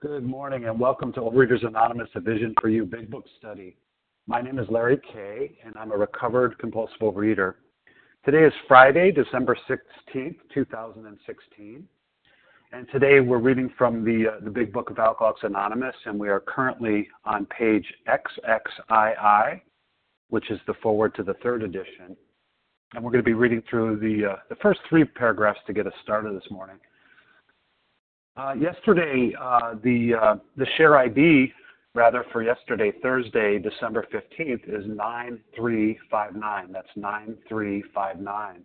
Good morning and welcome to Overeaters Anonymous, a Vision for You Big Book Study. My name is Larry Kay, and I'm a recovered compulsive overeater. Today is Friday, December 16th, 2016, and today we're reading from the Big Book of Alcoholics Anonymous, and we are currently on page XXII, which is the foreword to the third edition, and we're going to be reading through the first three paragraphs to get us started this morning. Yesterday, the share ID, for yesterday, Thursday, December 15th, is 9359. That's 9359.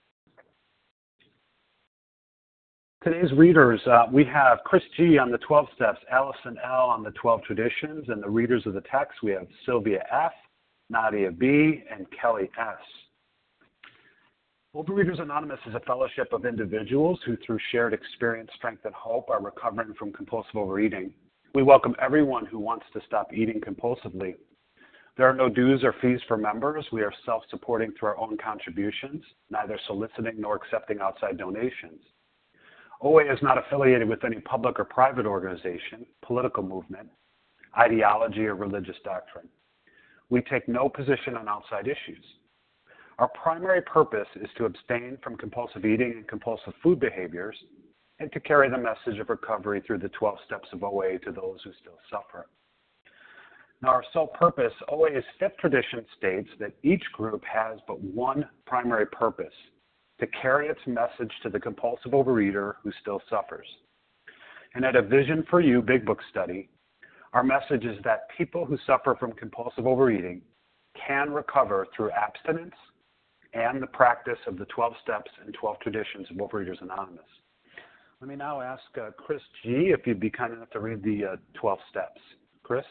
Today's readers, we have Chris G. on the 12 steps, Allison L. on the 12 traditions, and the readers of the text, we have Sylvia F., Nadia B., and Kelly S. Overeaters Anonymous is a fellowship of individuals who, through shared experience, strength, and hope, are recovering from compulsive overeating. We welcome everyone who wants to stop eating compulsively. There are no dues or fees for members. We are self-supporting through our own contributions, neither soliciting nor accepting outside donations. OA is not affiliated with any public or private organization, political movement, ideology, or religious doctrine. We take no position on outside issues. Our primary purpose is to abstain from compulsive eating and compulsive food behaviors and to carry the message of recovery through the 12 steps of OA to those who still suffer. Now, our sole purpose, OA's fifth tradition states that each group has but one primary purpose, to carry its message to the compulsive overeater who still suffers. And at a Vision for You Big Book Study, our message is that people who suffer from compulsive overeating can recover through abstinence and the practice of the 12 steps and 12 traditions of Overeaters Anonymous. Let me now ask Chris G. if you'd be kind enough to read the 12 steps. Chris?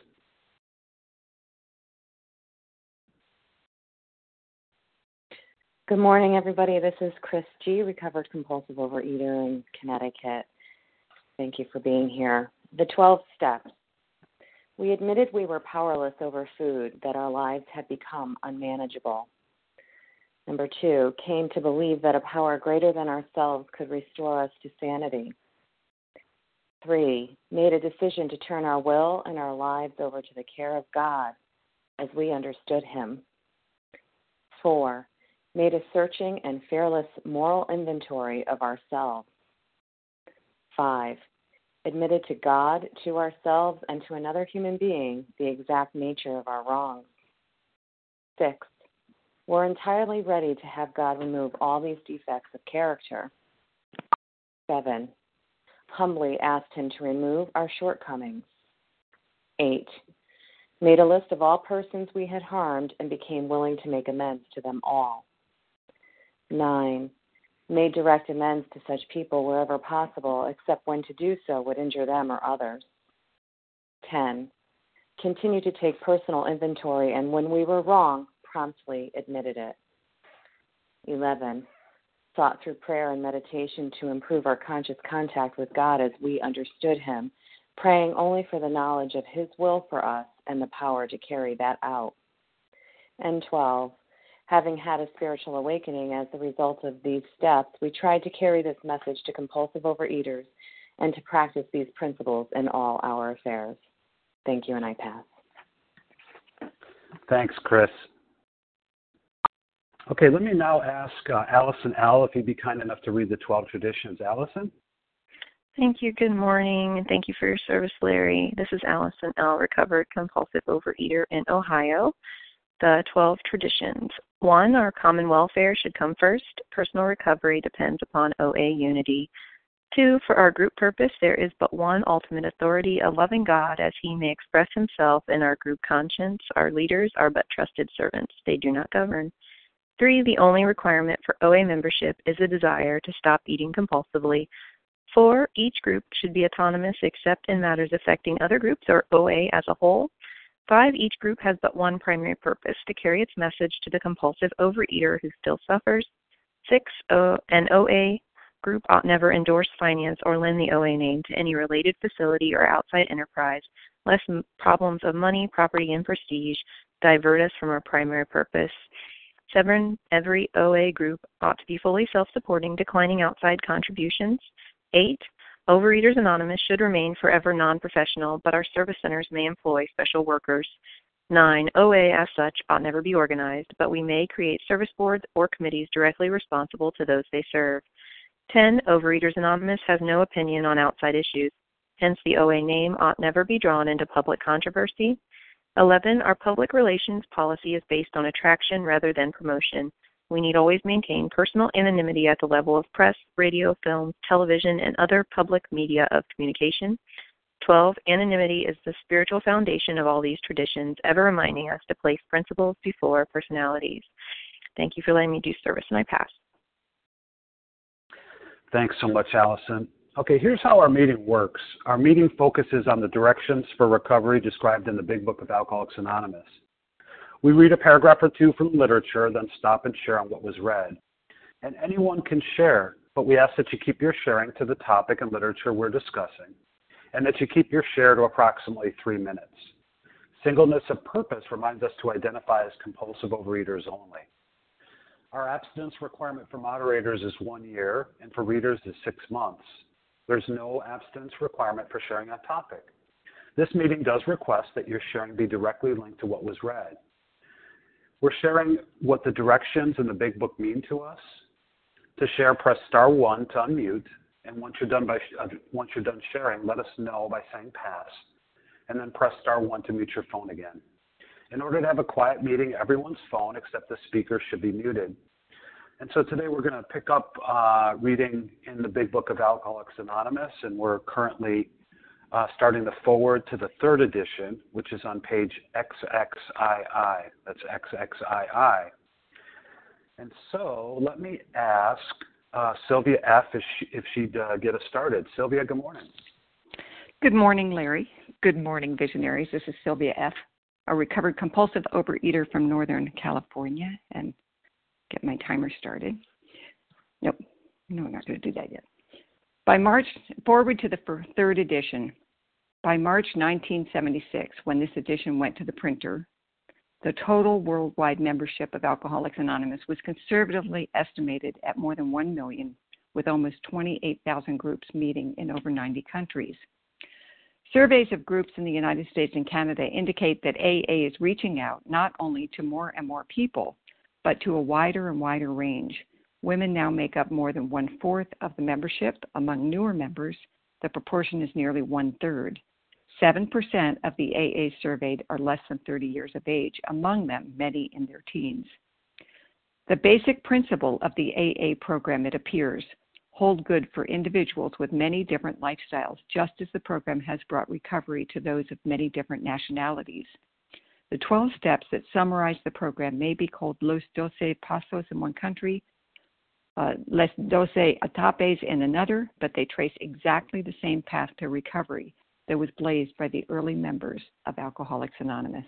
Good morning, everybody. This is Chris G., recovered compulsive overeater in Connecticut. Thank you for being here. The 12 steps. We admitted we were powerless over food, that our lives had become unmanageable. Number 2, came to believe that a power greater than ourselves could restore us to sanity. 3, made a decision to turn our will and our lives over to the care of God as we understood Him. 4, made a searching and fearless moral inventory of ourselves. 5, admitted to God, to ourselves, and to another human being the exact nature of our wrongs. 6, we're entirely ready to have God remove all these defects of character. 7, humbly asked Him to remove our shortcomings. 8, made a list of all persons we had harmed and became willing to make amends to them all. 9, made direct amends to such people wherever possible, except when to do so would injure them or others. 10, continued to take personal inventory, and when we were wrong, promptly admitted it. 11, sought through prayer and meditation to improve our conscious contact with God as we understood Him, praying only for the knowledge of His will for us and the power to carry that out. And 12, having had a spiritual awakening as the result of these steps, we tried to carry this message to compulsive overeaters and to practice these principles in all our affairs. Thank you, and I pass. Thanks, Chris. Okay, let me now ask Allison L. if you'd be kind enough to read the 12 traditions. Allison? Thank you. Good morning, and thank you for your service, Larry. This is Allison L., recovered compulsive overeater in Ohio. The 12 traditions. 1, our common welfare should come first. Personal recovery depends upon OA unity. 2, for our group purpose, there is but one ultimate authority, a loving God, as He may express Himself in our group conscience. Our leaders are but trusted servants. They do not govern. 3, the only requirement for OA membership is a desire to stop eating compulsively. 4, each group should be autonomous except in matters affecting other groups or OA as a whole. 5, each group has but one primary purpose, to carry its message to the compulsive overeater who still suffers. 6, an OA group ought never endorse, finance, or lend the OA name to any related facility or outside enterprise, lest problems of money, property, and prestige divert us from our primary purpose. 7, every OA group ought to be fully self-supporting, declining outside contributions. 8, Overeaters Anonymous should remain forever non-professional, but our service centers may employ special workers. 9. OA as such ought never be organized, but we may create service boards or committees directly responsible to those they serve. 10. Overeaters Anonymous has no opinion on outside issues. Hence, the OA name ought never be drawn into public controversy. 11. Our public relations policy is based on attraction rather than promotion. We need always maintain personal anonymity at the level of press, radio, film, television, and other public media of communication. 12. Anonymity is the spiritual foundation of all these traditions, ever reminding us to place principles before personalities. Thank you for letting me do service, and I pass. Thanks so much, Allison. Okay, here's how our meeting works. Our meeting focuses on the directions for recovery described in the Big Book of Alcoholics Anonymous. We read a paragraph or two from literature, then stop and share on what was read. And anyone can share, but we ask that you keep your sharing to the topic and literature we're discussing, and that you keep your share to approximately 3 minutes. Singleness of purpose reminds us to identify as compulsive overeaters only. Our abstinence requirement for moderators is 1 year, and for readers is 6 months. There's no abstinence requirement for sharing on topic. This meeting does request that your sharing be directly linked to what was read. We're sharing what the directions in the Big Book mean to us. To share, press *1 to unmute, and once you're done sharing, let us know by saying pass, and then press *1 to mute your phone again. In order to have a quiet meeting, everyone's phone except the speaker should be muted. And so today we're going to pick up reading in the Big Book of Alcoholics Anonymous, and we're currently starting the forward to the 3rd edition, which is on page XXII. That's XXII. And so let me ask Sylvia F. if she'd get us started. Sylvia, good morning. Good morning, Larry. Good morning, visionaries. This is Sylvia F., a recovered compulsive overeater from Northern California, and get my timer started. No, I'm not going to do that yet. Forward to the 3rd edition. By March 1976, when this edition went to the printer, the total worldwide membership of Alcoholics Anonymous was conservatively estimated at more than 1 million, with almost 28,000 groups meeting in over 90 countries. Surveys of groups in the United States and Canada indicate that AA is reaching out not only to more and more people, but to a wider and wider range. Women now make up more than 1/4 of the membership. Among newer members, the proportion is nearly 1/3. 7% of the AA surveyed are less than 30 years of age, among them many in their teens. The basic principle of the AA program, it appears, hold good for individuals with many different lifestyles, just as the program has brought recovery to those of many different nationalities. The 12 steps that summarize the program may be called Los 12 Pasos in one country, Les 12 Etapes in another, but they trace exactly the same path to recovery that was blazed by the early members of Alcoholics Anonymous.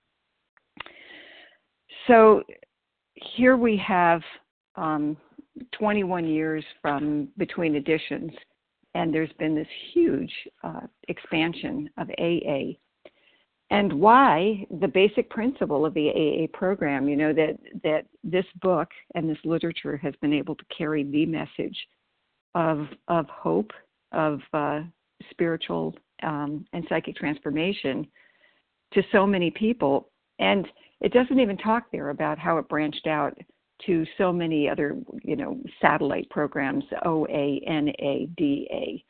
So here we have 21 years from between editions, and there's been this huge expansion of AA. And why the basic principle of the AA program, that this book and this literature has been able to carry the message of hope, of spiritual and psychic transformation to so many people. And it doesn't even talk there about how it branched out to so many other, satellite programs, OA, NA, DA,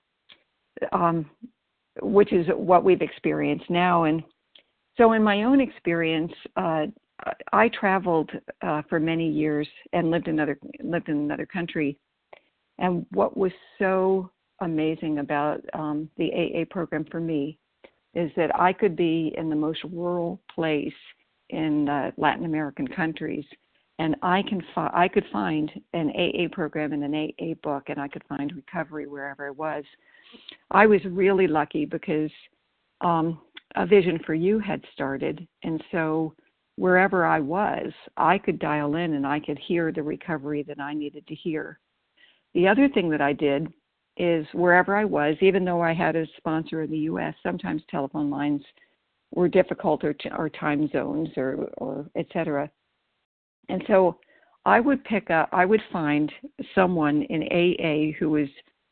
which is what we've experienced now. And so in my own experience, I traveled for many years and lived in another country. And what was so amazing about the AA program for me is that I could be in the most rural place in Latin American countries, and I could find an AA program and an AA book, and I could find recovery wherever I was. I was really lucky because A Vision for You had started, and so wherever I was, I could dial in and I could hear the recovery that I needed to hear. The other thing that I did is wherever I was, even though I had a sponsor in the U.S., sometimes telephone lines were difficult or time zones or et cetera. And so I would find someone in AA who was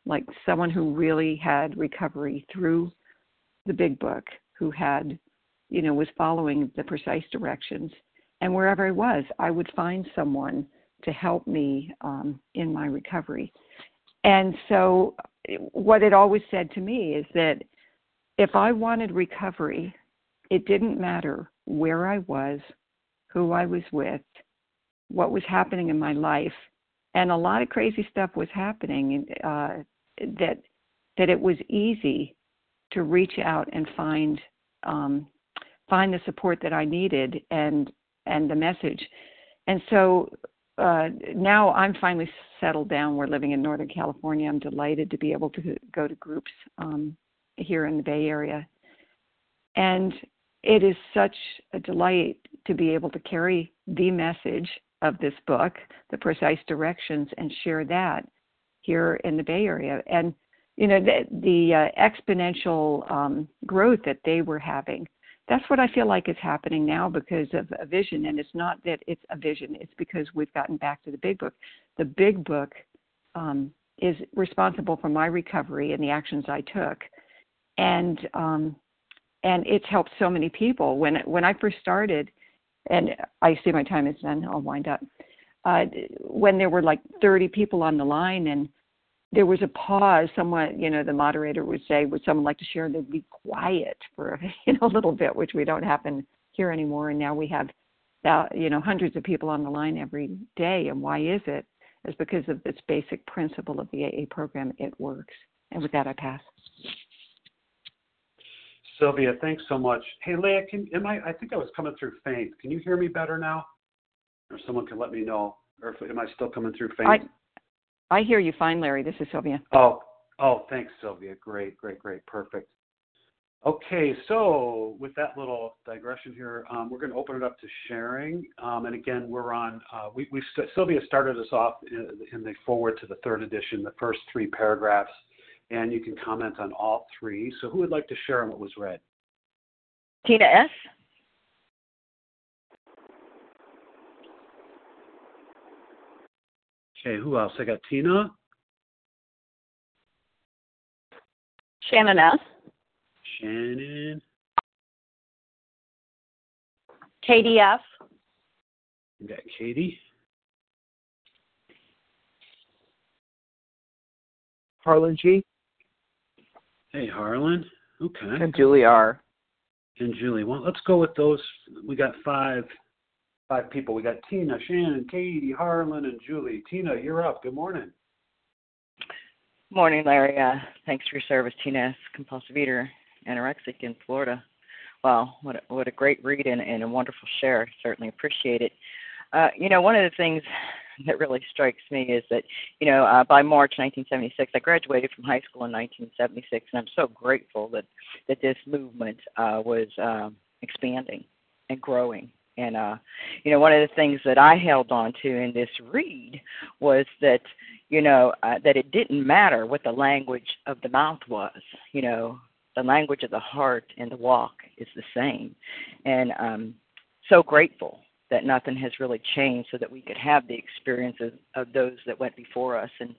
like someone who really had recovery through the big book, who had, was following the precise directions. And wherever I was, I would find someone to help me in my recovery. And so what it always said to me is that if I wanted recovery, it didn't matter where I was, who I was with, what was happening in my life. And a lot of crazy stuff was happening, that it was easy to reach out and find the support that I needed and the message. And so now I'm finally settled down. We're living in Northern California. I'm delighted to be able to go to groups here in the Bay Area. And it is such a delight to be able to carry the message of this book, the precise directions, and share that here in the Bay Area. And, the exponential growth that they were having, that's what I feel like is happening now because of a vision. And it's not that it's a vision, it's because we've gotten back to the big book. The big book is responsible for my recovery and the actions I took. And it's helped so many people. When I first started, and I see my time is done, I'll wind up. When there were like 30 people on the line and there was a pause, someone, the moderator would say, would someone like to share? And they'd be quiet for a little bit, which we don't happen here anymore. And now we have, hundreds of people on the line every day. And why is it? It's because of this basic principle of the AA program. It works. And with that, I pass. Sylvia, thanks so much. Hey, Leah, I think I was coming through faint. Can you hear me better now? Or someone can let me know. Or am I still coming through faint? I hear you fine, Larry. This is Sylvia. Oh, thanks, Sylvia. Great. Perfect. Okay, so with that little digression here, we're going to open it up to sharing. And again, we're on, Sylvia started us off in the forward to the third edition, the first 3 paragraphs. And you can comment on all 3. So who would like to share on what was read? Tina S. Okay, who else? I got Tina. Shannon S. Shannon. Katie F. We got Katie. Harlan G. Hey, Harlan. Okay. And Julie R. And Julie. Well, let's go with those. We got 5 people. We got Tina, Shannon, Katie, Harlan, and Julie. Tina, you're up. Good morning. Morning, Larry. Thanks for your service, Tina S., compulsive eater, anorexic in Florida. Wow, what a great read and a wonderful share. Certainly appreciate it. One of the things that really strikes me is that, by March 1976, I graduated from high school in 1976, and I'm so grateful that this movement was expanding and growing. And, one of the things that I held on to in this read was that, that it didn't matter what the language of the mouth was. The language of the heart and the walk is the same. And I'm so grateful that nothing has really changed so that we could have the experiences of those that went before us. And,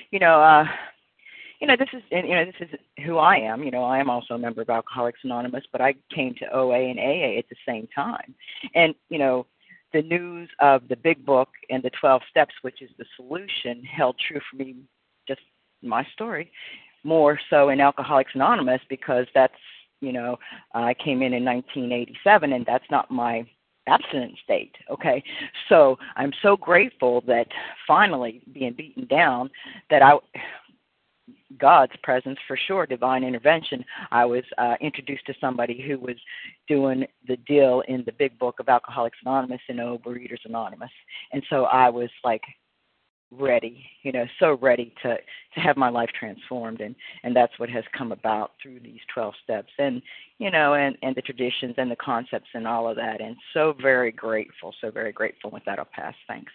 this is who I am. I am also a member of Alcoholics Anonymous, but I came to OA and AA at the same time. And, the news of the big book and the 12 steps, which is the solution, held true for me, just my story, more so in Alcoholics Anonymous because that's, I came in 1987, and that's not my abstinent state, okay? So I'm so grateful that finally being beaten down that God's presence, for sure, divine intervention, I was introduced to somebody who was doing the deal in the big book of Alcoholics Anonymous and Overeaters Anonymous. And so I was like ready, so ready to have my life transformed. And that's what has come about through these 12 steps and, and the traditions and the concepts and all of that. And so very grateful. With that, I'll pass. Thanks.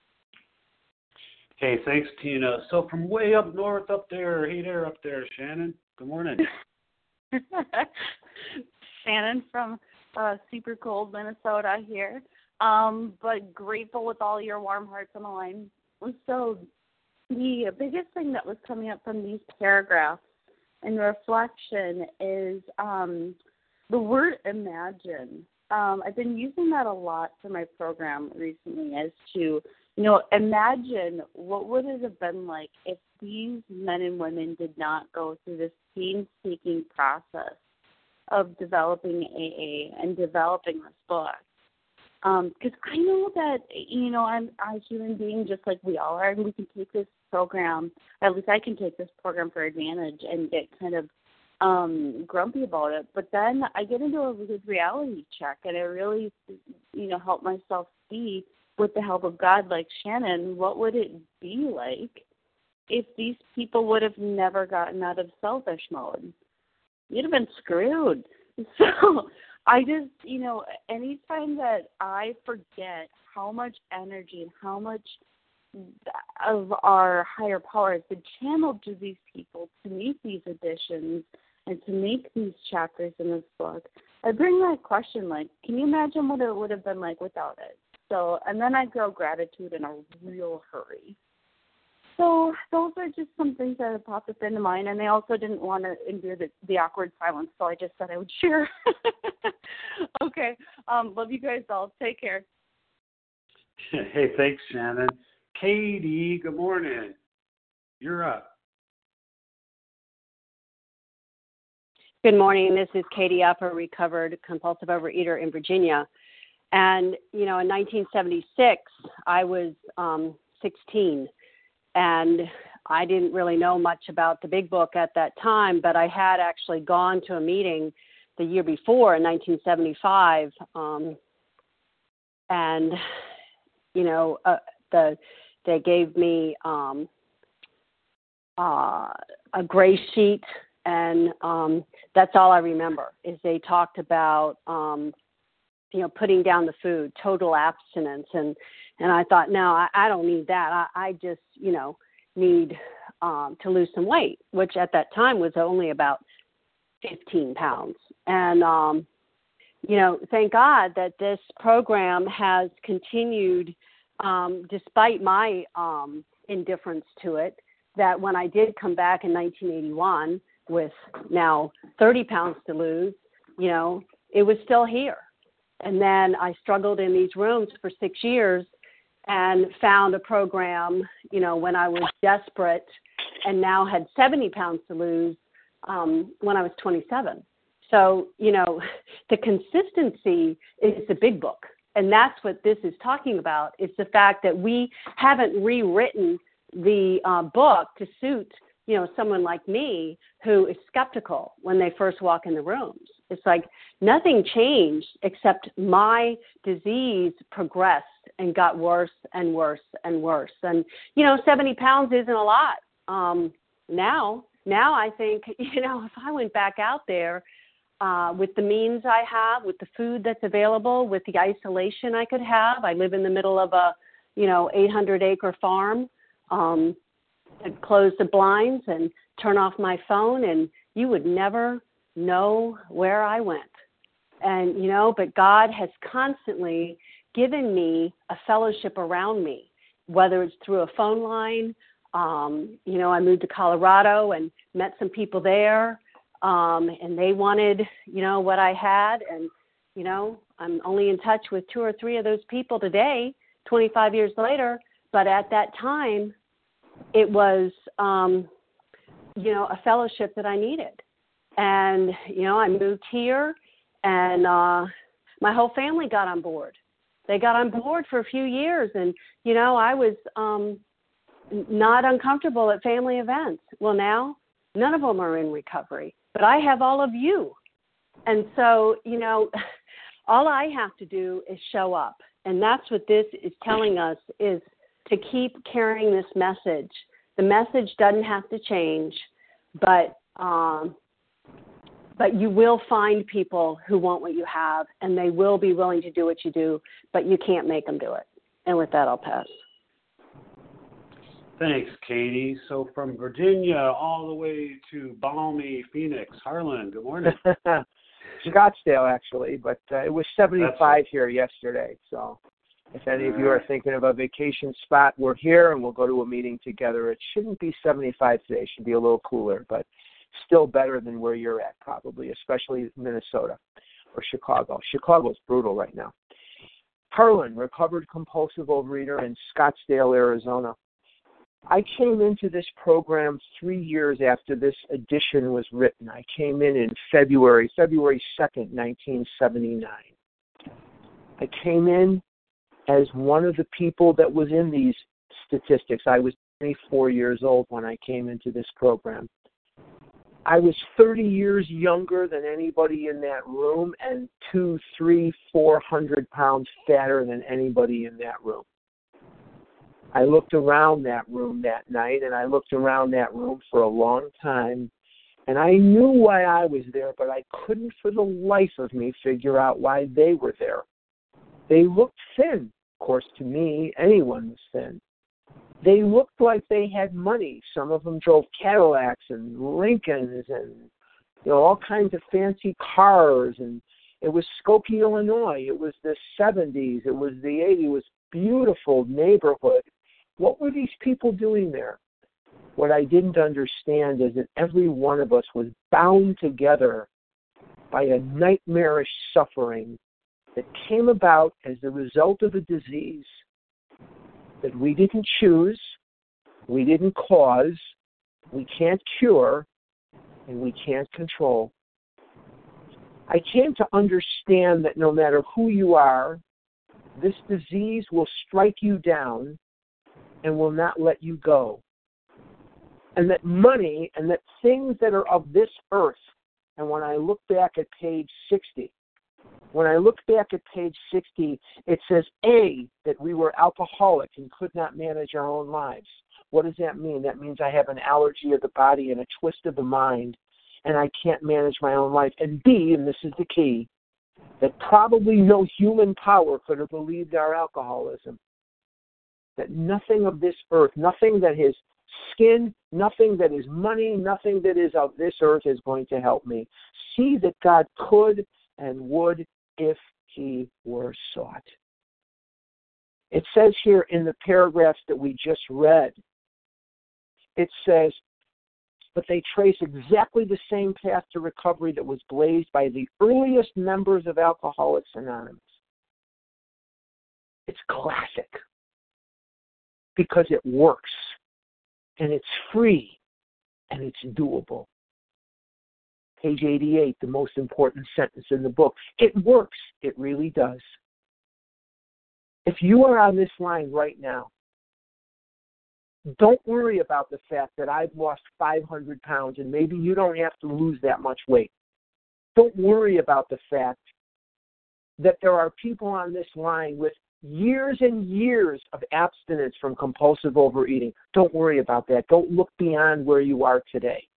Hey, thanks, Tina. So from way up north up there, hey there up there, Shannon. Good morning. Shannon from super cold Minnesota here. But grateful with all your warm hearts on the line. I'm so the biggest thing that was coming up from these paragraphs in reflection is the word imagine. I've been using that a lot for my program recently as to, imagine what would it have been like if these men and women did not go through this painstaking process of developing AA and developing this book. Because I know that, I'm a human being just like we all are, and we can take this program, at least I can take this program for advantage and get kind of grumpy about it. But then I get into a good reality check, and I really, help myself see, with the help of God, like Shannon, what would it be like if these people would have never gotten out of selfish mode? You'd have been screwed. So I just, anytime that I forget how much energy and how much of our higher power has been channeled to these people to make these additions and to make these chapters in this book, I bring that question, like, can you imagine what it would have been like without it? So, and then I grow gratitude in a real hurry. So those are just some things that have popped up into mind, and they also didn't want to endure the awkward silence, so I just said I would share. Okay. Love you guys all. Take care. Hey, thanks, Shannon. Katie, good morning. You're up. Good morning. This is Katie Up, a recovered compulsive overeater in Virginia. And, in 1976, I was 16. And I didn't really know much about the Big Book at that time, but I had actually gone to a meeting the year before in 1975. They gave me a gray sheet, and that's all I remember is they talked about, putting down the food, total abstinence. And I thought, no, I don't need that. I just, need to lose some weight, which at that time was only about 15 pounds. And, thank God that this program has continued despite my indifference to it, that when I did come back in 1981 with now 30 pounds to lose, it was still here. And then I struggled in these rooms for 6 years and found a program, when I was desperate and now had 70 pounds to lose when I was 27. So, the consistency is the Big Book. And that's what this is talking about. It's the fact that we haven't rewritten the book to suit, someone like me who is skeptical when they first walk in the rooms. It's like nothing changed except my disease progressed and got worse and worse and worse. And, 70 pounds isn't a lot. Now I think, if I went back out there with the means I have, with the food that's available, with the isolation I could have, I live in the middle of a, 800-acre farm. I'd close the blinds and turn off my phone, and you would never know where I went. And, but God has constantly given me a fellowship around me, whether it's through a phone line. I moved to Colorado and met some people there, and they wanted, what I had. And, I'm only in touch with 2 or 3 of those people today, 25 years later. But at that time, it was, a fellowship that I needed. And, I moved here, and my whole family got on board. They got on board for a few years, and, I was not uncomfortable at family events. Well, now, none of them are in recovery, but I have all of you. And so, all I have to do is show up. And that's what this is telling us, is to keep carrying this message. The message doesn't have to change, but you will find people who want what you have, and they will be willing to do what you do, but you can't make them do it. And with that, I'll pass. Thanks, Katie. So from Virginia all the way to balmy Phoenix, Harlan, good morning. Scottsdale, actually, but it was 75 here yesterday. So If any of you are thinking of a vacation spot, we're here and we'll go to a meeting together. It shouldn't be 75 today. It should be a little cooler, but still better than where you're at probably, especially Minnesota or Chicago. Chicago's brutal right now. Harlan, recovered compulsive overeater in Scottsdale, Arizona. I came into this program 3 years after this edition was written. I came in February 2nd, 1979. I came in as one of the people that was in these statistics. I was 24 years old when I came into this program. I was 30 years younger than anybody in that room and 200, 300, 400 pounds fatter than anybody in that room. I looked around that room that night, and I looked around that room for a long time, and I knew why I was there, but I couldn't for the life of me figure out why they were there. They looked thin. Of course, to me, anyone was thin. They looked like they had money. Some of them drove Cadillacs and Lincolns and all kinds of fancy cars. And it was Skokie, Illinois. It was the 70s. It was the 80s. It was a beautiful neighborhood. What were these people doing there? What I didn't understand is that every one of us was bound together by a nightmarish suffering that came about as the result of a disease that we didn't choose, we didn't cause, we can't cure, and we can't control. I came to understand that no matter who you are, this disease will strike you down and will not let you go. And that money and that things that are of this earth, and when I look back at page 60, it says, A, that we were alcoholic and could not manage our own lives. What does that mean? That means I have an allergy of the body and a twist of the mind, and I can't manage my own life. And B, and this is the key, that probably no human power could have relieved our alcoholism. That nothing of this earth, nothing that is skin, nothing that is money, nothing that is of this earth is going to help me. See that God could and would if he were sought. It says here in the paragraphs that we just read, it says, but they trace exactly the same path to recovery that was blazed by the earliest members of Alcoholics Anonymous. It's classic because it works, and it's free, and it's doable. Page 88, the most important sentence in the book. It works. It really does. If you are on this line right now, don't worry about the fact that I've lost 500 pounds and maybe you don't have to lose that much weight. Don't worry about the fact that there are people on this line with years and years of abstinence from compulsive overeating. Don't worry about that. Don't look beyond where you are today.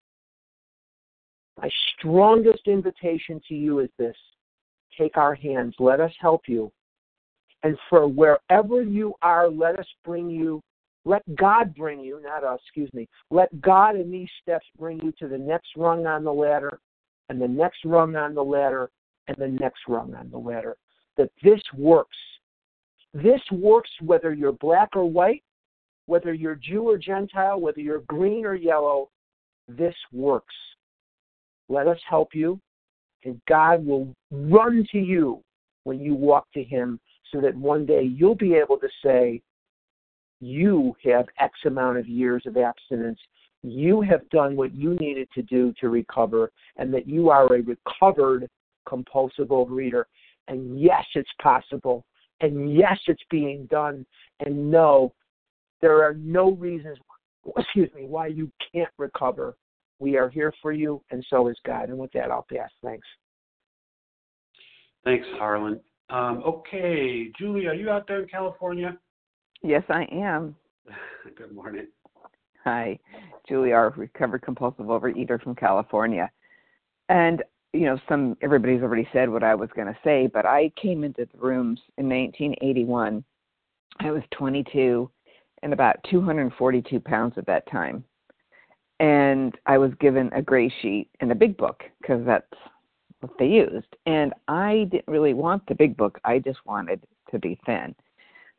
My strongest invitation to you is this. Take our hands. Let us help you. And for wherever you are, let God bring you, not us, let God in these steps bring you to the next rung on the ladder, and the next rung on the ladder, and the next rung on the ladder. That this works. This works whether you're black or white, whether you're Jew or Gentile, whether you're green or yellow. This works. Let us help you, and God will run to you when you walk to him so that one day you'll be able to say, you have X amount of years of abstinence. You have done what you needed to do to recover, and that you are a recovered compulsive overeater. And yes, it's possible. And yes, it's being done. And no, there are no reasons, why you can't recover. We are here for you, and so is God. And with that, I'll pass. Thanks. Thanks, Harlan. Okay, Julie, are you out there in California? Yes, I am. Good morning. Hi, Julie R., recovered compulsive overeater from California. And, everybody's already said what I was going to say, but I came into the rooms in 1981. I was 22 and about 242 pounds at that time. And I was given a gray sheet and a big book because that's what they used. And I didn't really want the big book. I just wanted to be thin.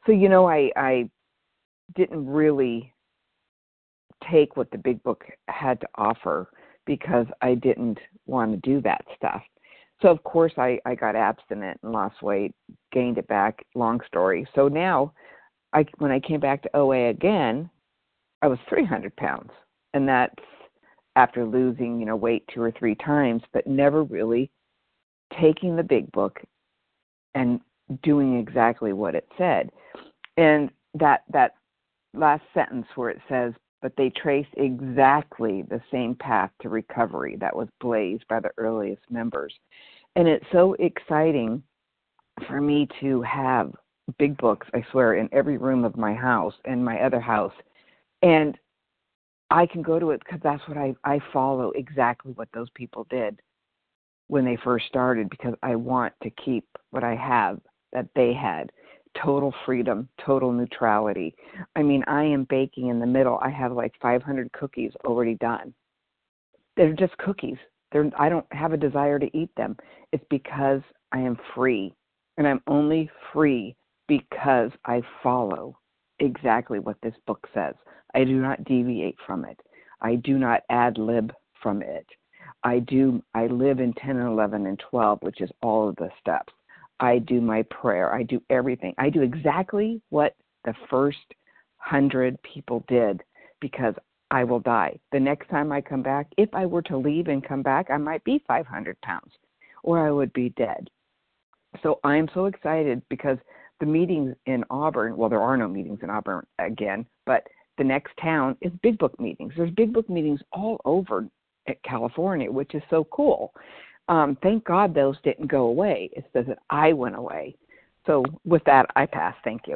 So, I didn't really take what the big book had to offer because I didn't want to do that stuff. So, of course, I got abstinent and lost weight, gained it back, long story. So now, when I came back to OA again, I was 300 pounds. And that's after losing, weight 2 or 3 times, but never really taking the big book and doing exactly what it said. And that last sentence where it says, but they trace exactly the same path to recovery that was blazed by the earliest members. And it's so exciting for me to have big books, I swear, in every room of my house and my other house. And I can go to it because that's what I follow exactly what those people did when they first started, because I want to keep what I have that they had. Total freedom, total neutrality. I mean, I am baking in the middle. I have like 500 cookies already done. They're just cookies. I don't have a desire to eat them. It's because I am free. And I'm only free because I follow exactly what this book says. I do not deviate from it. I do not ad lib from it. I live in 10 and 11 and 12, which is all of the steps. I do my prayer. I do everything. I do exactly what the first 100 people did, because I will die. The next time I come back, if I were to leave and come back, I might be 500 pounds or I would be dead. So I'm so excited because the meetings in Auburn, well, there are no meetings in Auburn again, but the next town is big book meetings. There's big book meetings all over California, which is so cool. Thank God those didn't go away. It's that I went away. So with that, I pass. Thank you.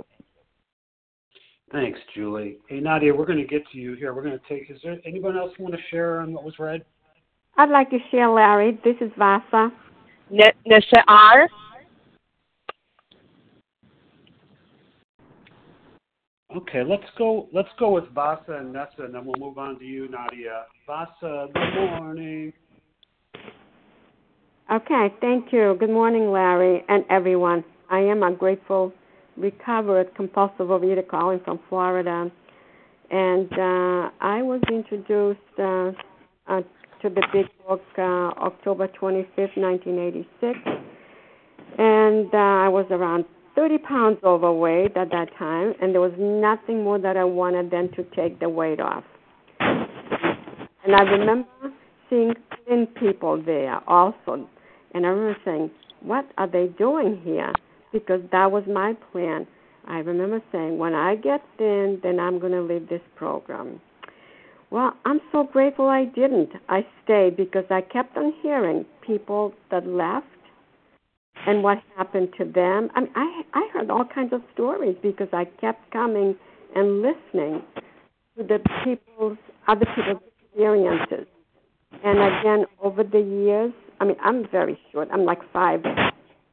Thanks, Julie. Hey, Nadia, we're going to get to you here. We're going to take, is there anyone else who want to share on what was read? I'd like to share, Larry. This is Vasa. Nessa R. Okay, let's go with Vasa and Nessa, and then we'll move on to you, Nadia. Vasa, good morning. Okay, thank you. Good morning, Larry and everyone. I am a grateful, recovered, compulsive overeater calling from Florida. And I was introduced to the big book October 25th, 1986. And I was around 30 pounds overweight at that time, and there was nothing more that I wanted than to take the weight off. And I remember seeing thin people there also. And I remember saying, what are they doing here? Because that was my plan. I remember saying, when I get thin, then I'm going to leave this program. Well, I'm so grateful I didn't. I stayed because I kept on hearing people that left and what happened to them. I mean, I heard all kinds of stories because I kept coming and listening to the other people's experiences. And again, over the years, I mean, I'm very short. I'm like 5'1".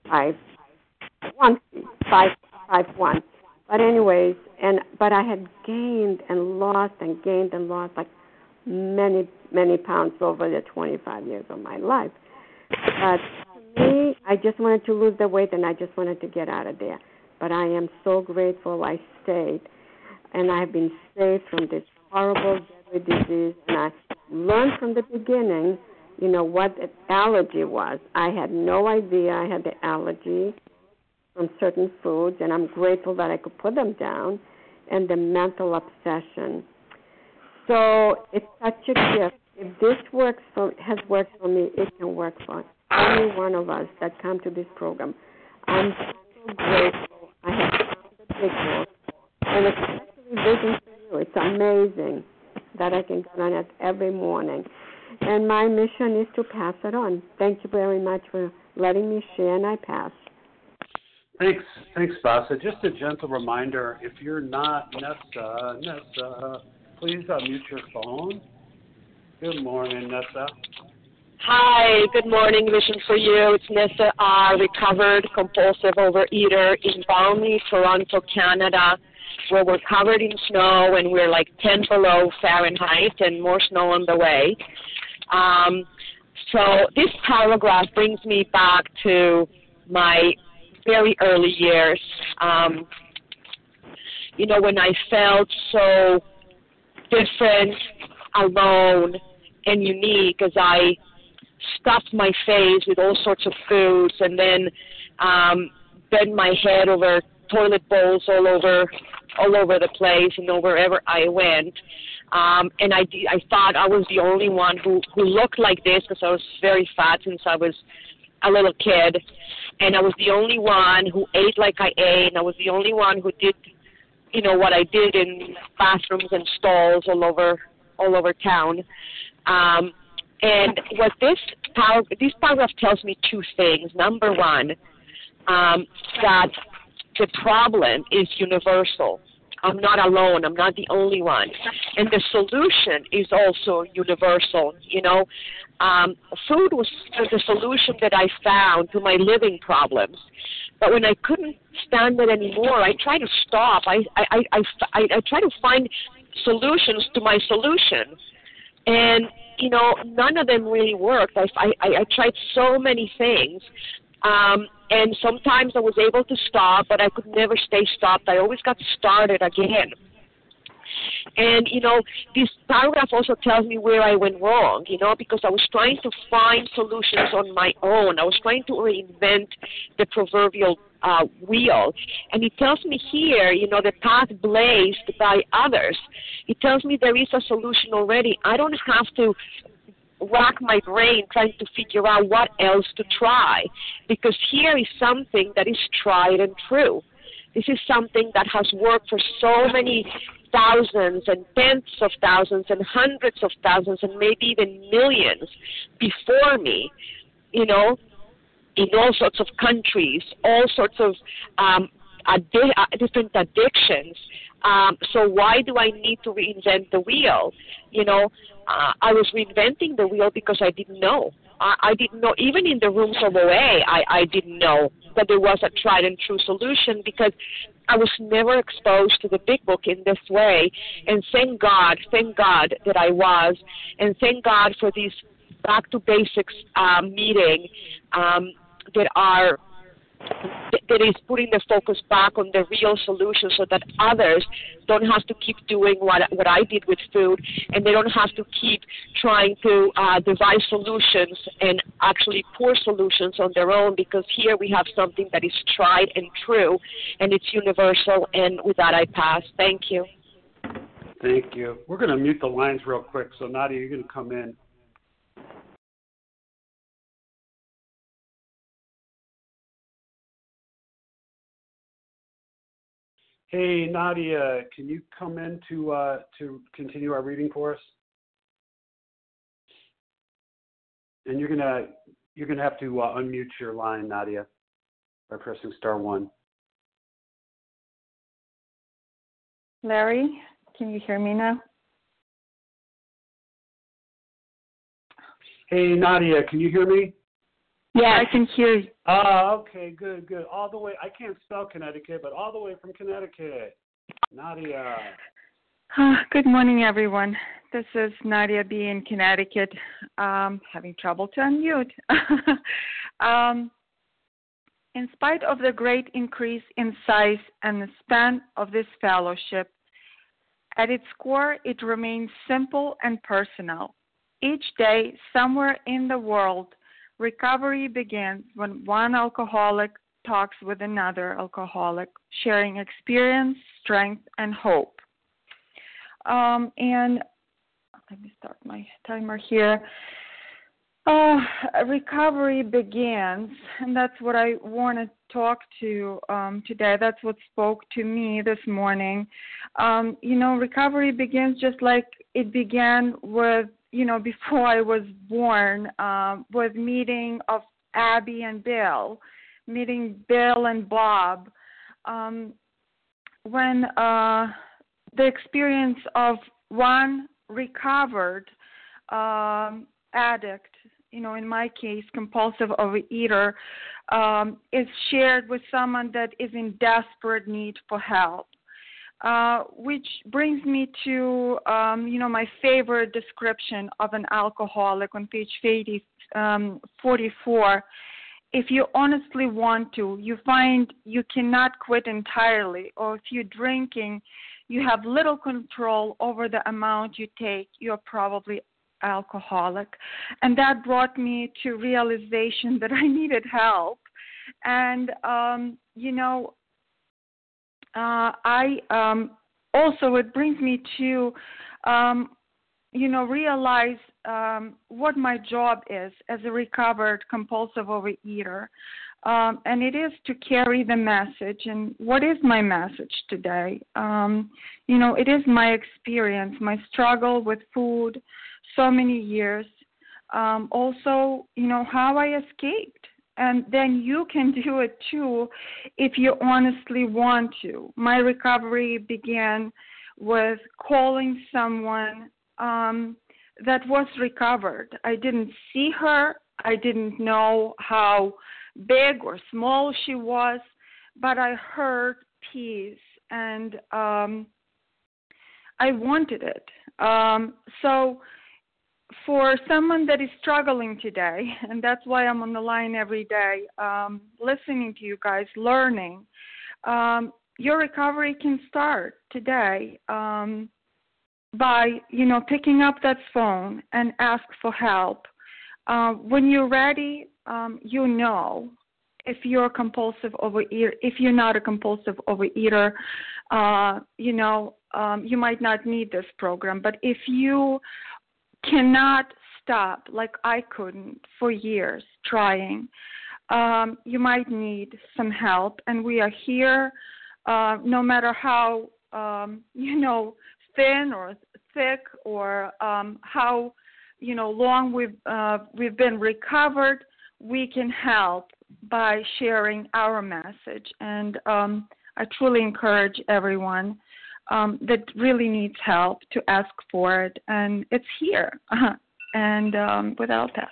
But anyways, but I had gained and lost like many pounds over the 25 years of my life. But to me, I just wanted to lose the weight and I just wanted to get out of there. But I am so grateful I stayed, and I've been saved from this horrible deadly disease. And I learned from the beginning, what the allergy was. I had no idea I had the allergy from certain foods, and I'm grateful that I could put them down, and the mental obsession. So it's such a gift. If this has worked for me, it can work for any one of us that come to this program. I'm so grateful I have found the big book, and it's actually vision for you. It's amazing that I can go on it every morning. And my mission is to pass it on. Thank you very much for letting me share, and I pass. Thanks, Vasa. Just a gentle reminder, if you're not Nessa, please unmute your phone. Good morning, Nessa. Hi, good morning, Vision for You. It's Nessa R., recovered compulsive overeater in balmy Toronto, Canada, where we're covered in snow and we're like 10 below Fahrenheit and more snow on the way. So this paragraph brings me back to my very early years. when I felt so different, alone, and unique as I stuffed my face with all sorts of foods and then bent my head over toilet bowls all over the place and wherever I went. And I thought I was the only one who looked like this because I was very fat since I was a little kid. And I was the only one who ate like I ate. And I was the only one who did, what I did in bathrooms and stalls all over town. And what this paragraph tells me two things. Number one, that the problem is universal. I'm not alone. I'm not the only one. And the solution is also universal. Food was the solution that I found to my living problems. But when I couldn't stand it anymore, I tried to stop. I tried to find solutions to my solution. And, none of them really worked. I tried so many things. And sometimes I was able to stop, but I could never stay stopped. I always got started again. And, this paragraph also tells me where I went wrong, because I was trying to find solutions on my own. I was trying to reinvent the proverbial wheel. And it tells me here, the path blazed by others. It tells me there is a solution already. I don't have to rack my brain trying to figure out what else to try, because here is something that is tried and true. This is something that has worked for so many thousands and tens of thousands and hundreds of thousands and maybe even millions before me, in all sorts of countries, all sorts of different addictions. So why do I need to reinvent the wheel? I was reinventing the wheel because I didn't know. I didn't know, even in the rooms of OA, I didn't know that there was a tried and true solution because I was never exposed to the Big Book in this way. And thank God that I was. And thank God for these Back to Basics meeting that is putting the focus back on the real solution so that others don't have to keep doing what I did with food, and they don't have to keep trying to devise solutions and actually poor solutions on their own, because here we have something that is tried and true, and it's universal. And with that, I pass. Thank you. Thank you. We're going to mute the lines real quick. So, Nadia, you're going to come in. Hey, Nadia, can you come in to continue our reading for us? And you're gonna have to unmute your line, Nadia, by pressing *1. Larry, can you hear me now? Hey, Nadia, can you hear me? Yeah, I can hear you. Oh, okay, good. All the way, I can't spell Connecticut, but all the way from Connecticut. Nadia. Good morning, everyone. This is Nadia B. in Connecticut. Having trouble to unmute. In spite of the great increase in size and the span of this fellowship, at its core, it remains simple and personal. Each day, somewhere in the world, recovery begins when one alcoholic talks with another alcoholic, sharing experience, strength, and hope. And let me start my timer here. Recovery begins, and that's what I want to talk to today. That's what spoke to me this morning. Recovery begins just like it began with, before I was born, with meeting of Abby and Bill, meeting Bill and Bob, when the experience of one recovered addict, in my case, compulsive overeater, is shared with someone that is in desperate need for help. Which brings me to, my favorite description of an alcoholic on page 44. if you honestly want to, you find you cannot quit entirely, or if you're drinking, you have little control over the amount you take, you're probably alcoholic. And that brought me to realization that I needed help. And, also it brings me to, realize what my job is as a recovered compulsive overeater. And it is to carry the message. And what is my message today? It is my experience, my struggle with food, so many years. Also, how I escaped. And then you can do it too if you honestly want to. My recovery began with calling someone that was recovered. I didn't see her. I didn't know how big or small she was, but I heard peace, and I wanted it. So for someone that is struggling today, and that's why I'm on the line every day, listening to you guys, learning, your recovery can start today by, picking up that phone and ask for help. When you're ready, if you're a compulsive overeater. If you're not a compulsive overeater, you might not need this program. But if you cannot stop, like I couldn't for years trying, you might need some help. And we are here, no matter how, thin or thick, or how, long we've been recovered. We can help by sharing our message. And I truly encourage everyone that really needs help to ask for it, and it's here. And without that.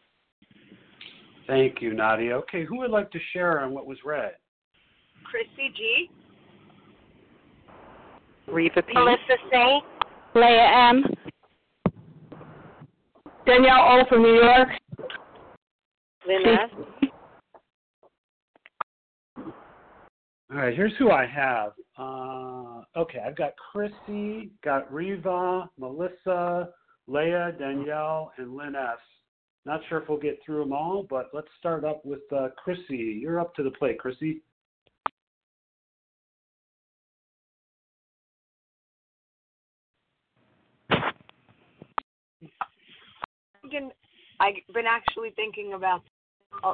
Thank you, Nadia. Okay, who would like to share on what was read? Chrissy G. Reva P. Melissa C. Leah M. Danielle O. from New York. Lynn S. All right, here's who I have. Okay, I've got Chrissy, got Reva, Melissa, Leah, Danielle, and Lynn S. Not sure if we'll get through them all, but let's start up with Chrissy. You're up to the plate, Chrissy. I've been actually thinking about a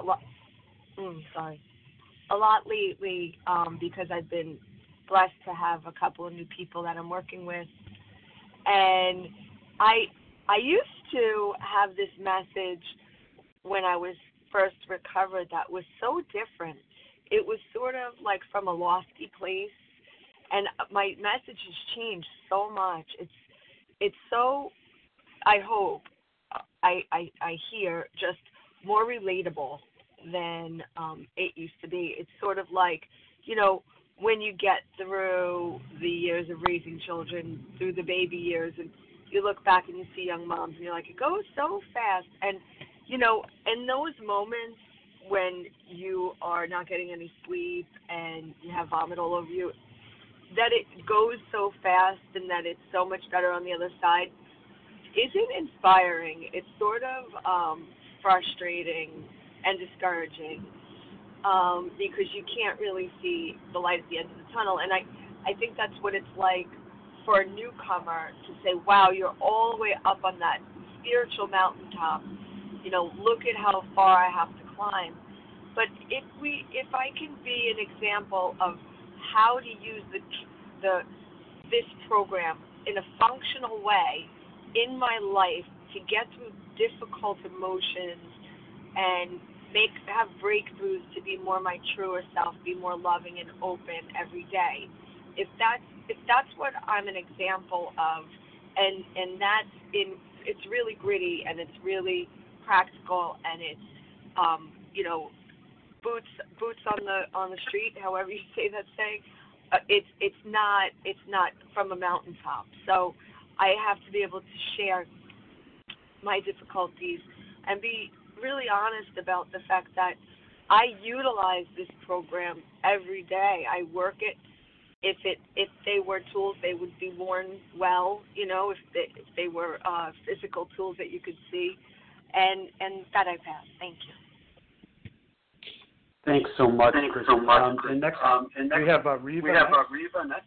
lot lately because I've been blessed to have a couple of new people that I'm working with, and I used to have this message when I was first recovered that was so different. It was sort of like from a lofty place, and my message has changed so much. It's so, I hope, I hear, just more relatable than it used to be. It's sort of like, when you get through the years of raising children, through the baby years, and you look back and you see young moms and you're like, it goes so fast. And, in those moments when you are not getting any sleep and you have vomit all over you, that it goes so fast and that it's so much better on the other side isn't inspiring. It's sort of frustrating and discouraging because you can't really see the light at the end of the tunnel. And I think that's what it's like for a newcomer to say, wow, you're all the way up on that spiritual mountaintop. Look at how far I have to climb. But if I can be an example of how to use this program in a functional way in my life to get through difficult emotions and have breakthroughs to be more my truer self, be more loving and open every day. If that's what I'm an example of, and it's really gritty and it's really practical and it's boots on the street, however you say that saying. It's not from a mountaintop. So I have to be able to share my difficulties and be really honest about the fact that I utilize this program every day. I work it. If they were tools, they would be worn well. If they were physical tools that you could see, and that I pass. Thank you. Thanks so much, Christy. And next, we have Reva. We have Reva next.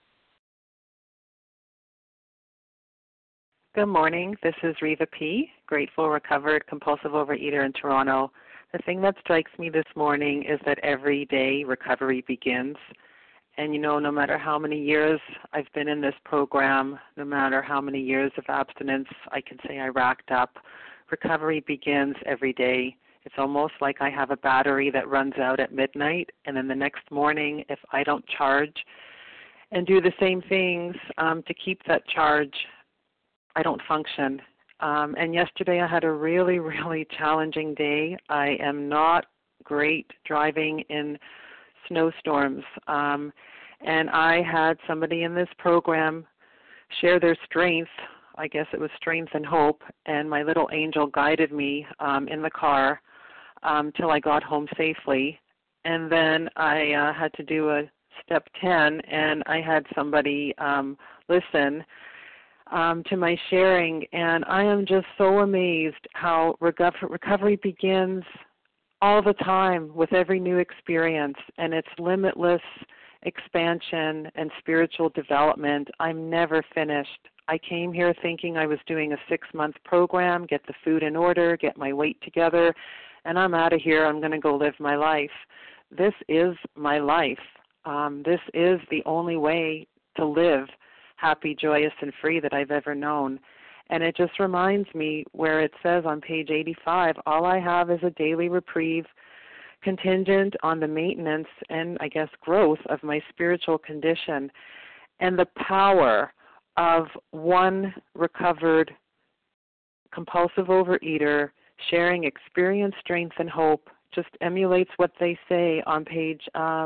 Good morning. This is Reva P., grateful, recovered, compulsive overeater in Toronto. The thing that strikes me this morning is that every day recovery begins. And, no matter how many years I've been in this program, no matter how many years of abstinence I can say I racked up, recovery begins every day. It's almost like I have a battery that runs out at midnight, and then the next morning, if I don't charge and do the same things to keep that charge, I don't function. And yesterday I had a really, really challenging day. I am not great driving in snowstorms. And I had somebody in this program share their strength. I guess it was strength and hope. And my little angel guided me in the car till I got home safely. And then I had to do a step 10, and I had somebody listen to my sharing, and I am just so amazed how recovery begins all the time with every new experience, and it's limitless expansion and spiritual development. I'm never finished. I came here thinking I was doing a 6-month program, get the food in order, get my weight together, and I'm out of here. I'm going to go live my life. This is my life. This is the only way to live happy, joyous, and free that I've ever known. And it just reminds me where it says on page 85, all I have is a daily reprieve contingent on the maintenance and, I guess, growth of my spiritual condition. And the power of one recovered compulsive overeater sharing experience, strength, and hope just emulates what they say on page,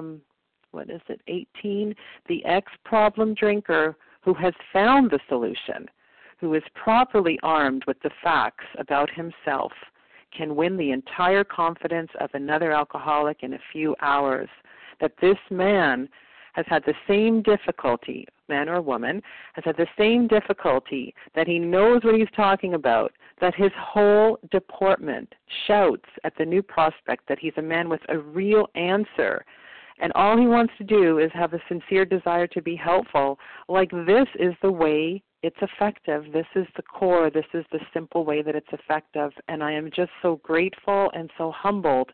18? The ex-problem drinker who has found the solution, who is properly armed with the facts about himself, can win the entire confidence of another alcoholic in a few hours. That this man has had the same difficulty, man or woman, has had the same difficulty, that he knows what he's talking about, that his whole deportment shouts at the new prospect that he's a man with a real answer. And all he wants to do is have a sincere desire to be helpful. Like, this is the way it's effective. This is the core. This is the simple way that it's effective. And I am just so grateful and so humbled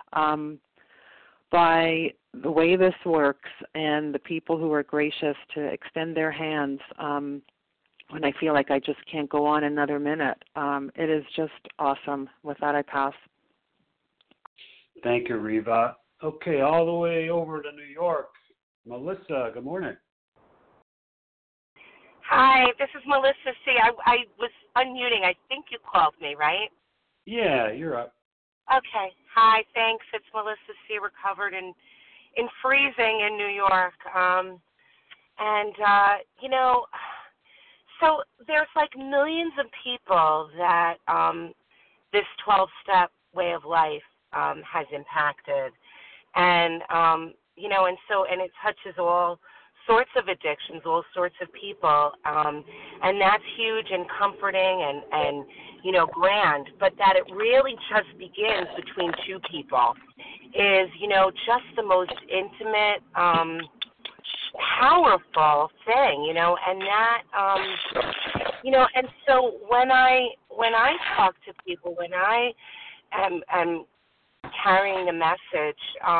by the way this works and the people who are gracious to extend their hands when I feel like I just can't go on another minute. It is just awesome. With that, I pass. Thank you, Reva. Okay, all the way over to New York. Melissa, good morning. Hi, this is Melissa C. I was unmuting. I think you called me, right? Yeah, you're up. Okay. Hi, thanks. It's Melissa C. recovered in freezing in New York. So there's like millions of people that this 12-step way of life has impacted. And, and it touches all sorts of addictions, all sorts of people. And that's huge and comforting and grand. But that it really just begins between two people is, just the most intimate, powerful thing, and that, and so when I talk to people, when I am carrying the message,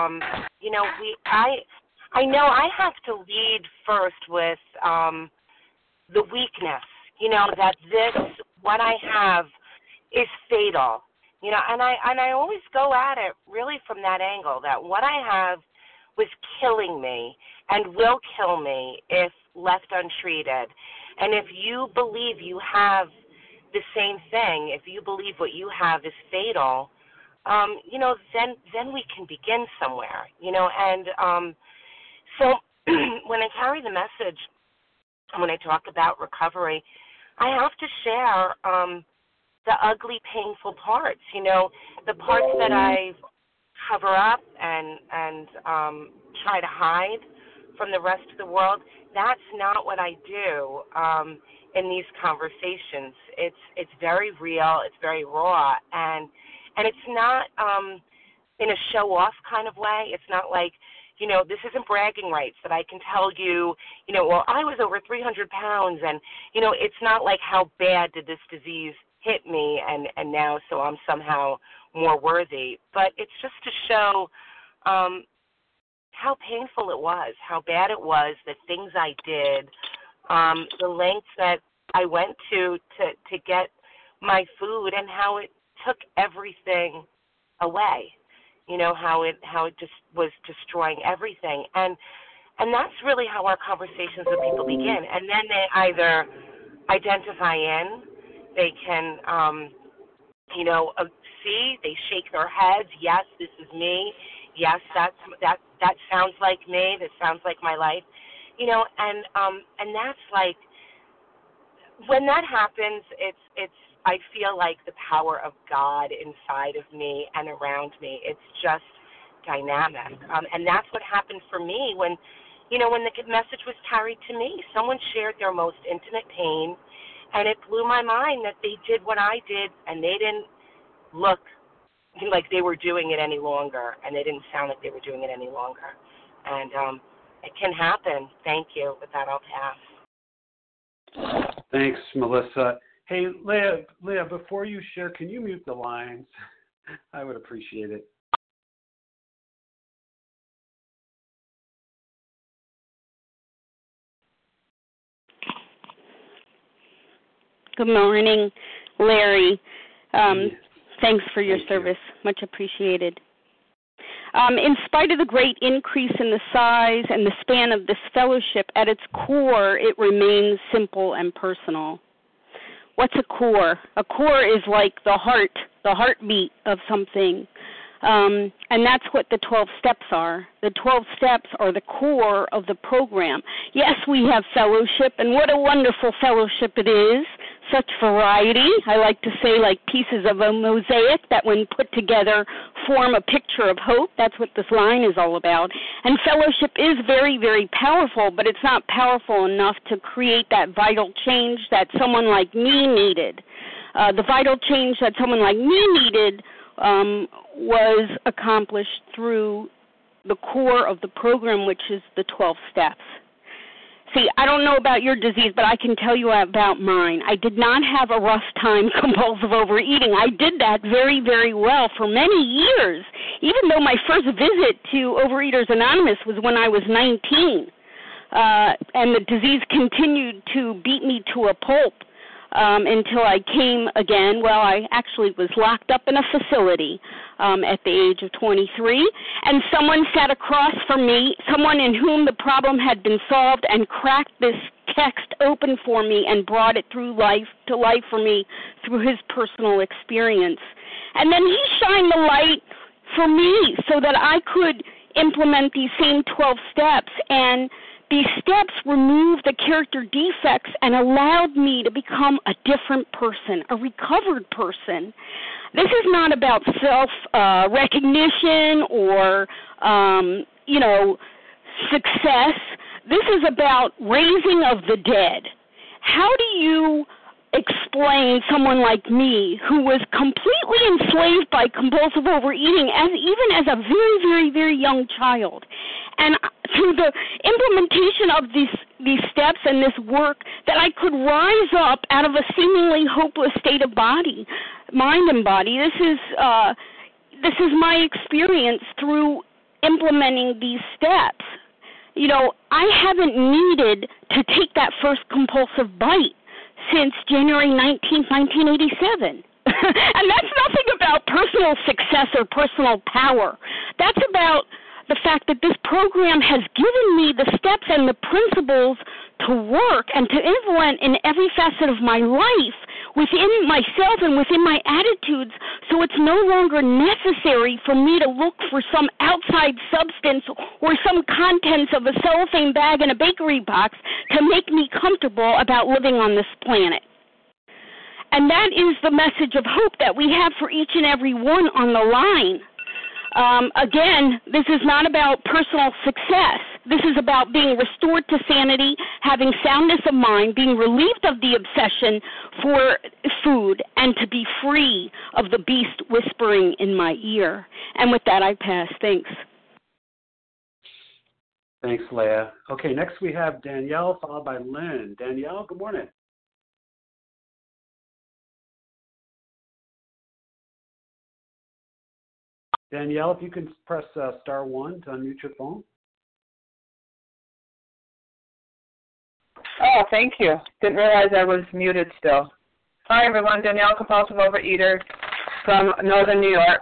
I know I have to lead first with the weakness, that what I have is fatal, and I always go at it really from that angle, that what I have was killing me and will kill me if left untreated. And if you believe you have the same thing, if you believe what you have is fatal, then we can begin somewhere, and so when I carry the message, when I talk about recovery, I have to share the ugly, painful parts, the parts that I've cover up and try to hide from the rest of the world. That's not what I do in these conversations. It's very real. It's very raw, and it's not in a show-off kind of way. It's not like, this isn't bragging rights that I can tell you, well, I was over 300 pounds, and, it's not like how bad did this disease hit me, and now so I'm somehow more worthy. But it's just to show how painful it was, how bad it was, the things I did, the lengths that I went to get my food, and how it took everything away. How it just was destroying everything. And that's really how our conversations with people begin. And then they either identify in, they can, see, they shake their heads, yes, this is me, yes, that sounds like me, this sounds like my life, and that's like, when that happens, it's I feel like the power of God inside of me and around me. It's just dynamic. And that's what happened for me when the message was carried to me. Someone shared their most intimate pain, and it blew my mind that they did what I did, and they didn't look like they were doing it any longer, and they didn't sound like they were doing it any longer. And it can happen. Thank you. With that, I'll pass. Thanks, Melissa. Hey, Leah, before you share, can you mute the lines? I would appreciate it. Good morning, Larry. Thanks for your service. Much appreciated. In spite of the great increase in the size and the span of this fellowship, at its core, it remains simple and personal. What's a core? A core is like the heartbeat of something. And that's what the 12 steps are. The 12 steps are the core of the program. Yes, we have fellowship, and what a wonderful fellowship it is. Such variety. I like to say like pieces of a mosaic that when put together form a picture of hope. That's what this line is all about. And fellowship is very, very powerful, but it's not powerful enough to create that vital change that someone like me needed. The vital change that someone like me needed was accomplished through the core of the program, which is the 12 steps. See, I don't know about your disease, but I can tell you about mine. I did not have a rough time compulsive overeating. I did that very, very well for many years, even though my first visit to Overeaters Anonymous was when I was 19. And the disease continued to beat me to a pulp until I came again. Well, I actually was locked up in a facility at the age of 23, and someone sat across from me, someone in whom the problem had been solved, and cracked this text open for me and brought it to life for me through his personal experience. And then he shined the light for me so that I could implement these same 12 steps, and these steps removed the character defects and allowed me to become a different person, a recovered person. This is not about self-recognition or, success. This is about raising of the dead. How do you explain someone like me who was completely enslaved by compulsive overeating even as a very, very, very young child? And through the implementation of these steps and this work, that I could rise up out of a seemingly hopeless state of mind and body. This is my experience through implementing these steps. I haven't needed to take that first compulsive bite since January 19th, 1987. And that's nothing about personal success or personal power. That's about the fact that this program has given me the steps and the principles to work and to implement in every facet of my life within myself and within my attitudes, so it's no longer necessary for me to look for some outside substance or some contents of a cellophane bag in a bakery box to make me comfortable about living on this planet. And that is the message of hope that we have for each and every one on the line. Again, this is not about personal success. This is about being restored to sanity, having soundness of mind, being relieved of the obsession for food, and to be free of the beast whispering in my ear. And with that, I pass. Thanks. Thanks, Leah. Okay, next we have Danielle, followed by Lynn. Danielle, good morning. Danielle, if you can press *1 to unmute your phone. Oh, thank you. Didn't realize I was muted still. Hi, everyone. Danielle, compulsive overeater from Northern New York.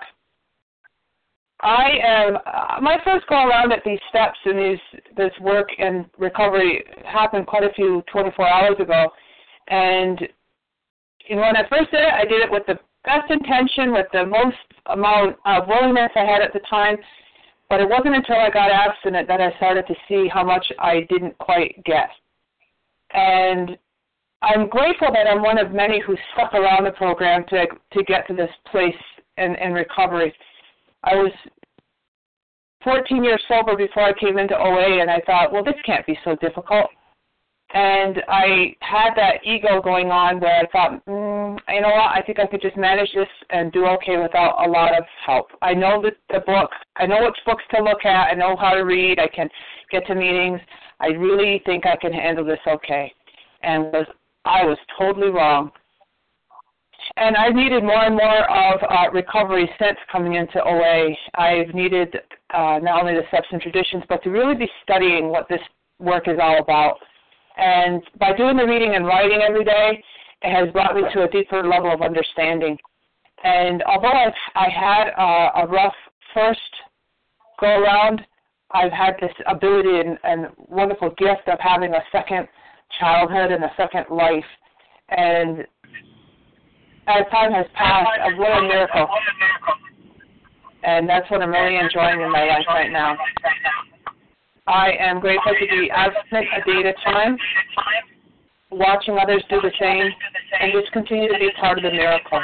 I am my first go around at these steps and this work and recovery happened quite a few 24 hours ago. And when I first did it, I did it with the best intention, with the most amount of willingness I had at the time. But it wasn't until I got abstinent that I started to see how much I didn't quite get. And I'm grateful that I'm one of many who stuck around the program to get to this place in recovery. I was 14 years sober before I came into OA, and I thought, well, this can't be so difficult. And I had that ego going on where I thought, you know what, I think I could just manage this and do okay without a lot of help. I know the book. I know which books to look at. I know how to read. I can get to meetings. I really think I can handle this okay. And I was totally wrong. And I've needed more and more of recovery since coming into OA. I've needed not only the steps and traditions, but to really be studying what this work is all about. And by doing the reading and writing every day, it has brought me to a deeper level of understanding. And although I had a rough first go-around, I've had this ability and wonderful gift of having a second childhood and a second life. And as time has passed, I've learned a miracle. And that's what I'm really enjoying in my life right now. I am grateful to be abstinent a day at a time, watching others do the same, and just continue to be part of the miracle.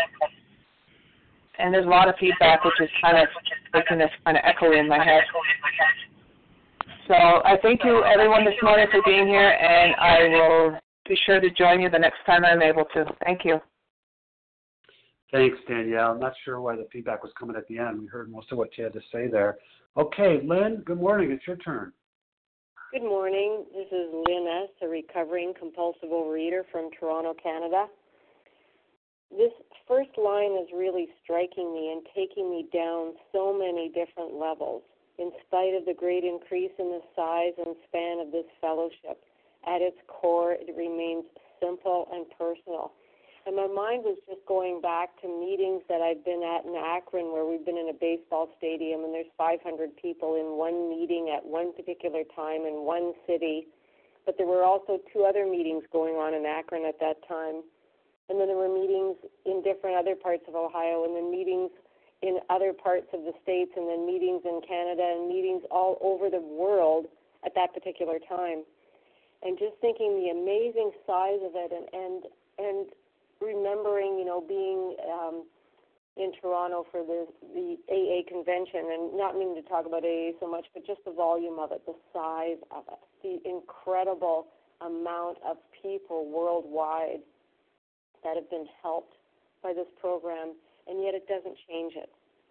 And there's a lot of feedback, which is kind of making this kind of echo in my head. So I thank you, everyone, this morning for being here, and I will be sure to join you the next time I'm able to. Thank you. Thanks, Danielle. I'm not sure why the feedback was coming at the end. We heard most of what you had to say there. Okay, Lynn, good morning. It's your turn. Good morning. This is Lynn S., a recovering compulsive overeater from Toronto, Canada. This first line is really striking me and taking me down so many different levels. In spite of the great increase in the size and span of this fellowship, at its core, it remains simple and personal. And my mind was just going back to meetings that I've been at in Akron, where we've been in a baseball stadium and there's 500 people in one meeting at one particular time in one city. But there were also 2 other meetings going on in Akron at that time. And then there were meetings in different other parts of Ohio, and then meetings in other parts of the States, and then meetings in Canada, and meetings all over the world at that particular time. And just thinking the amazing size of it, and remembering, being in Toronto for the AA convention, and not meaning to talk about AA so much, but just the volume of it, the size of it, the incredible amount of people worldwide that have been helped by this program, and yet it doesn't change it.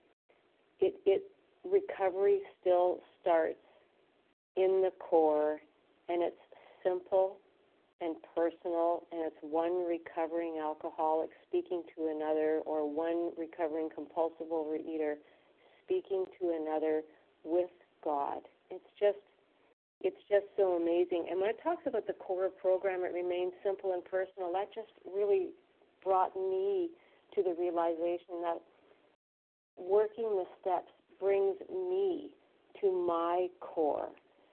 Recovery still starts in the core, and it's simple and personal, and it's one recovering alcoholic speaking to another, or one recovering compulsive overeater speaking to another with God. It's just so amazing. And when it talks about the core program, it remains simple and personal, that just really brought me to the realization that working the steps brings me to my core,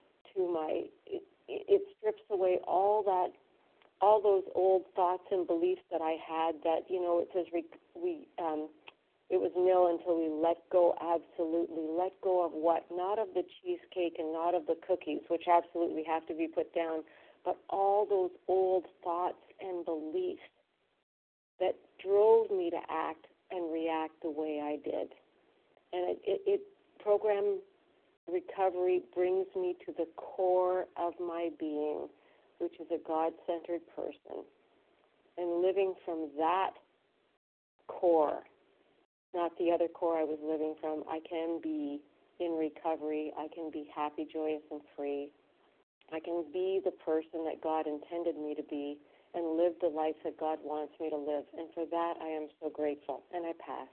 it strips away all those old thoughts and beliefs that I had that, it says it was nil until we let go absolutely. Let go of what? Not of the cheesecake and not of the cookies, which absolutely have to be put down, but all those old thoughts and beliefs that drove me to act and react the way I did. And program recovery brings me to the core of my being, which is a God-centered person. And living from that core, not the other core I was living from, I can be in recovery. I can be happy, joyous, and free. I can be the person that God intended me to be and live the life that God wants me to live. And for that, I am so grateful. And I pass.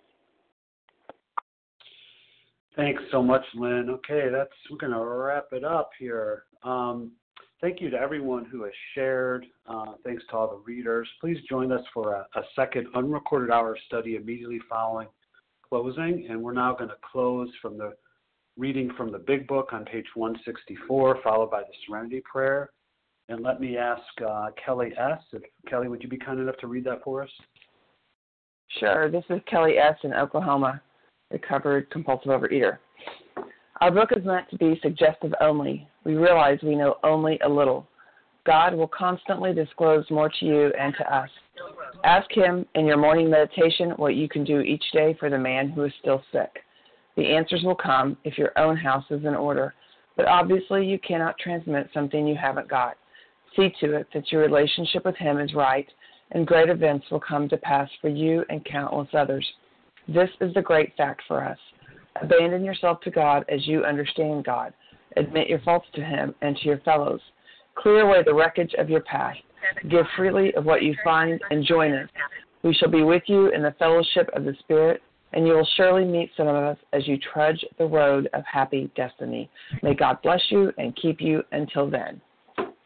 Thanks so much, Lynn. Okay, we're going to wrap it up here. Thank you to everyone who has shared. Thanks to all the readers. Please join us for a second unrecorded hour study immediately following closing. And we're now going to close from the reading from the Big Book on page 164, followed by the Serenity Prayer. And let me ask Kelly S. Kelly, would you be kind enough to read that for us? Sure. This is Kelly S. in Oklahoma, recovered compulsive overeater. Our book is meant to be suggestive only. We realize we know only a little. God will constantly disclose more to you and to us. Ask Him in your morning meditation what you can do each day for the man who is still sick. The answers will come if your own house is in order, but obviously you cannot transmit something you haven't got. See to it that your relationship with Him is right, and great events will come to pass for you and countless others. This is the great fact for us. Abandon yourself to God as you understand God. Admit your faults to Him and to your fellows. Clear away the wreckage of your past. Give freely of what you find and join us. We shall be with you in the fellowship of the Spirit, and you will surely meet some of us as you trudge the road of happy destiny. May God bless you and keep you until then.